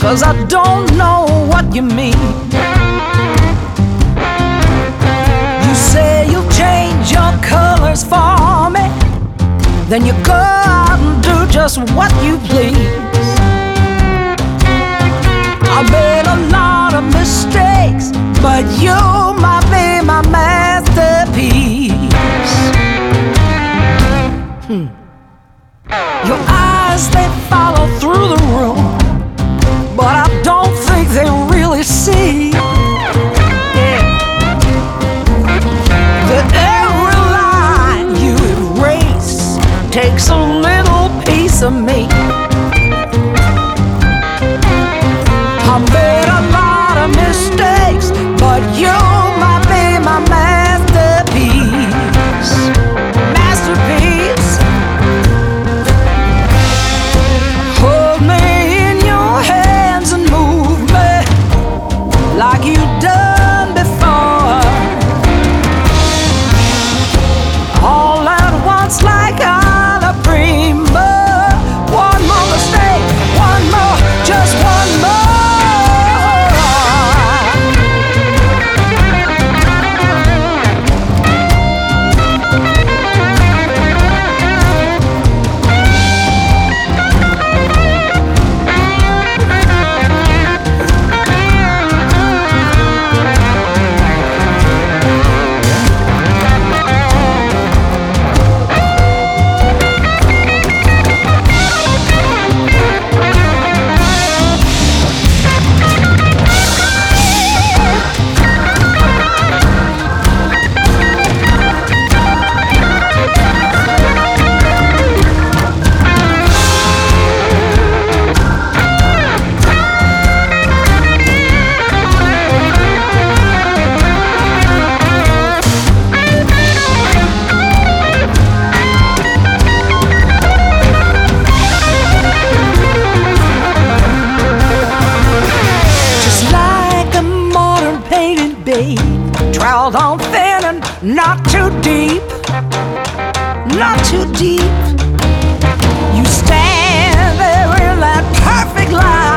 'cause I don't know what you mean. You say you'll change your colors for me, then you go out and do just what you please. I made a lot of mistakes, but you might be my masterpiece. Your eyes, they follow through the room, but I don't think they really see that every line you erase takes a little piece of me. I made a lot of mistakes, but you might be my masterpiece. Masterpiece. Hold me in your hands and move me like you've done before. All at once like alla prima. One more mistake, one more, just one more. Troweled on thin and not too deep, not too deep. You stand there in that perfect light.